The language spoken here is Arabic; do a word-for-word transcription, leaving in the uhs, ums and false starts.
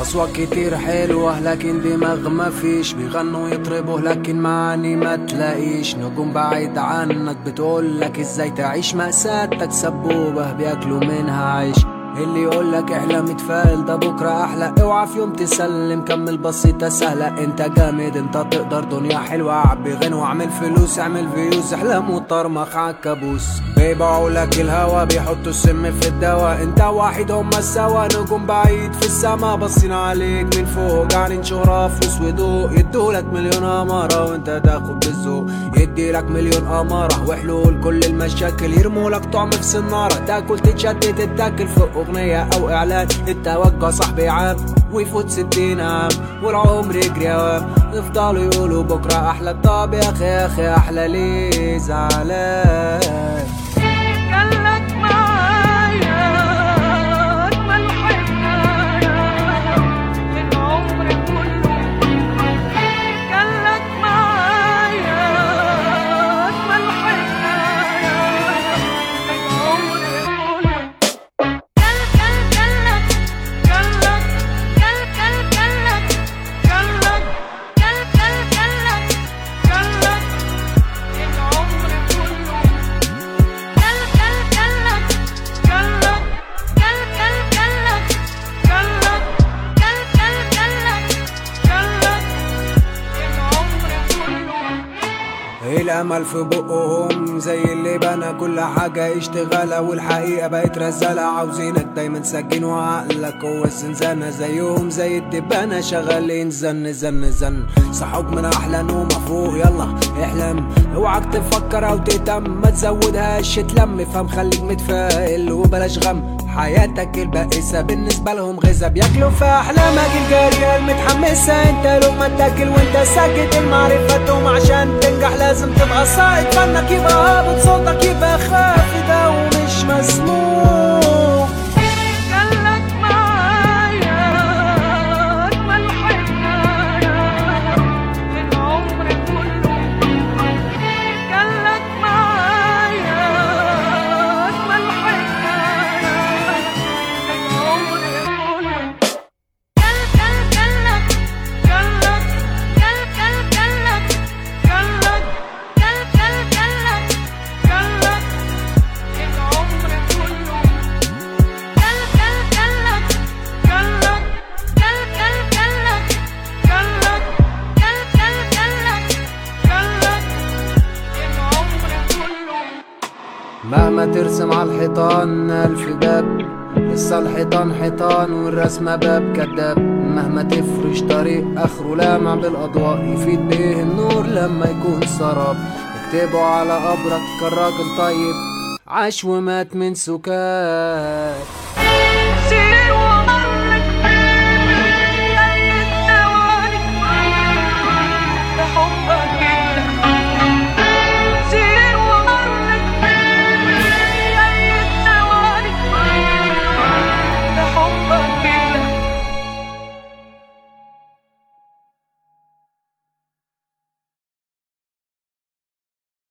أصوات كتير حلوة لكن دماغ مفيش، بيغنوا يطربوا لكن معاني ما تلاقيش. نجوم بعيد عنك بتقولك ازاي تعيش، مأساتك سبوبة بياكلوا منها عيش. اللي يقولك احلم اتفائل ده بكرة احلى، اوعى في يوم تسلم، كمل بسيطة سهلة. انت جامد انت تقدر، دنيا حلوة عبي غنى واعمل فلوس، اعمل فيوز، احلام وطرمخ عالكابوس. بيبيعولك الهوا بيحطوا السم في الدواء، انت واحد هما السوا. نجوم بعيد في السما باصين عليك من فوق، جعانين شهرة فلوس وضوء. يدولك مليون امارة وانت تاخد بالذوق، يديلك مليون امارة وحلول كل المشاكل. يرمولك طعم في سنارة تاكل تتشتت تتاكل فوق اغنية او اعلان. التوجه صاحبي عام ويفوت ستين عام والعمر يجري اوام، يفضلوا يقولوا بكرة احلى. طب يا اخي يا اخي احلى ليه زعلان؟ قالك معايا اجمل حكاية للعمر كله، قالك معايا اجمل حكاية للعمر كله. قال قال قالك قالك قال قال قالك قالك قال قال قالك قالك للعمر كله. قال قال قالك قالك قال قال قالك قالك قال قال قالك قالك للعمر كله. الامل في بقهم زي اللي بنى كل حاجة اشتغالة، والحقيقة بقت رزالة. عاوزينك دايما سجين وعقلك هو الزنزانة، زيهم زي الدبانة شغالين زن زن زن. صحوك من احلى نومة فوق يلا احلم، اوعك تفكر او تهتم، ما تزودهاش تلم. فهم خليك متفائل وبلاش غم، حياتك البائسة بالنسبة لهم غذا. بياكلوا في احلامك الجارية المتحمسة، انت لقمة تاكل وانت ساكت. المعرفة توم عشان تنجح لازم تبقى صائد، فنك يبقى هابط صوتك يبقى خافت ده ومش مسموع. قالك معايا اجمل حكاية للعمر كله، قالك معايا اجمل حكاية للعمر كله. قال قال قالك قالك قال قال قالك قالك قال قال قالك قالك للعمر كله. قال قال قالك قالك قال قال قالك قالك قال قال قالك قالك للعمر كله. مهما ترسم على الحيطان ألف باب، لسه الحيطان حيطان والرسمة باب كداب. مهما تفرش طريق آخره لامع بالأضواء، يفيد بيه النور لما يكون سراب. اكتبوا على قبرك كان راجل طيب عاش ومات من سكات.